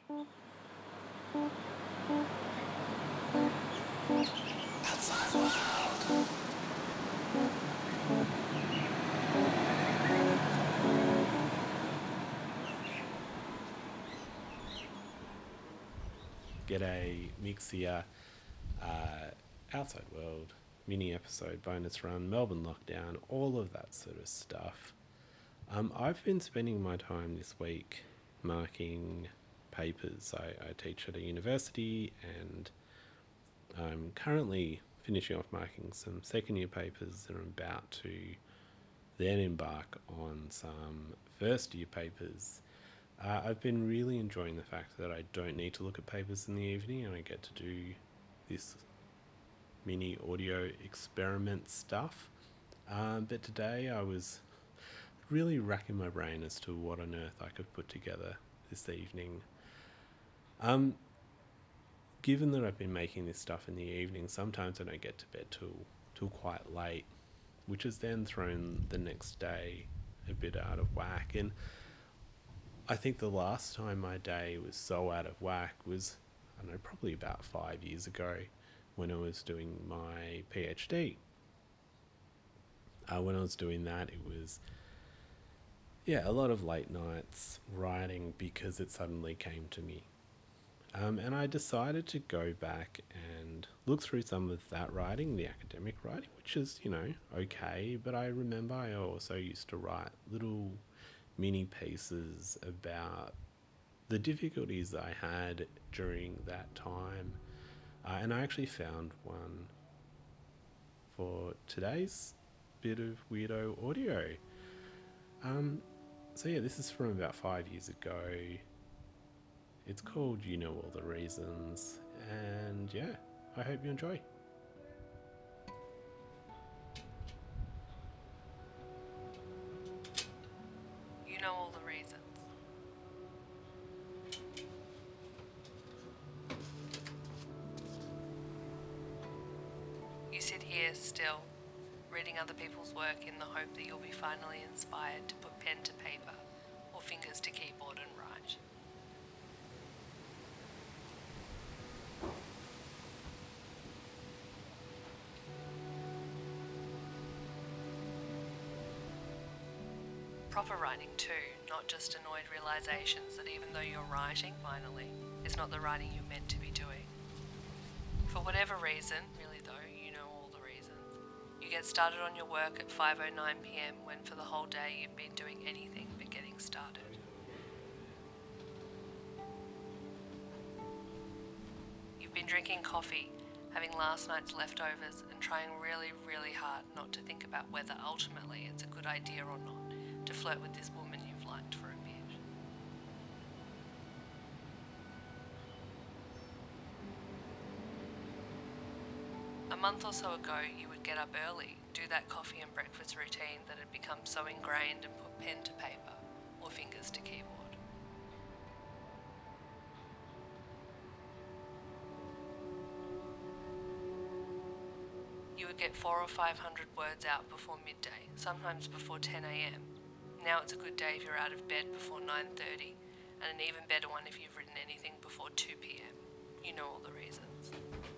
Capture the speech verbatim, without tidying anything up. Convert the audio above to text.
G'day, Mix here. Uh, Outside World, mini episode, bonus run, Melbourne lockdown, all of that sort of stuff. Um, I've been spending my time this week marking papers. I, I teach at a university and I'm currently finishing off marking some second year papers and I'm about to then embark on some first year papers. Uh, I've been really enjoying the fact that I don't need to look at papers in the evening and I get to do this mini audio experiment stuff. Um, but today I was really racking my brain as to what on earth I could put together this evening. Um, given that I've been making this stuff in the evening, sometimes I don't get to bed till, till quite late, which has then thrown the next day a bit out of whack. And I think the last time my day was so out of whack was, I don't know, probably about five years ago when I was doing my PhD. Uh, when I was doing that, it was, yeah, a lot of late nights writing because it suddenly came to me. Um, and I decided to go back and look through some of that writing, the academic writing, which is, you know, okay. But I remember I also used to write little mini pieces about the difficulties I had during that time. Uh, and I actually found one for today's bit of weirdo audio. Um, so yeah, this is from about five years ago. It's called You Know All the Reasons. And yeah, I hope you enjoy. You know all the reasons. You sit here still, reading other people's work in the hope that you'll be finally inspired to put pen to paper or fingers to keyboard and write. Proper writing too, not just annoyed realizations that even though you're writing, finally, is not the writing you're meant to be doing. For whatever reason, really though, you know all the reasons. You get started on your work at five oh nine p.m. when for the whole day you've been doing anything but getting started. You've been drinking coffee, having last night's leftovers, and trying really, really hard not to think about whether ultimately it's a good idea or not to flirt with this woman you've liked for a bit. A month or so ago, you would get up early, do that coffee and breakfast routine that had become so ingrained, and put pen to paper or fingers to keyboard. You would get four or five hundred words out before midday, sometimes before ten a.m. Now it's a good day if you're out of bed before nine thirty, and an even better one if you've written anything before two p.m. You know all the reasons.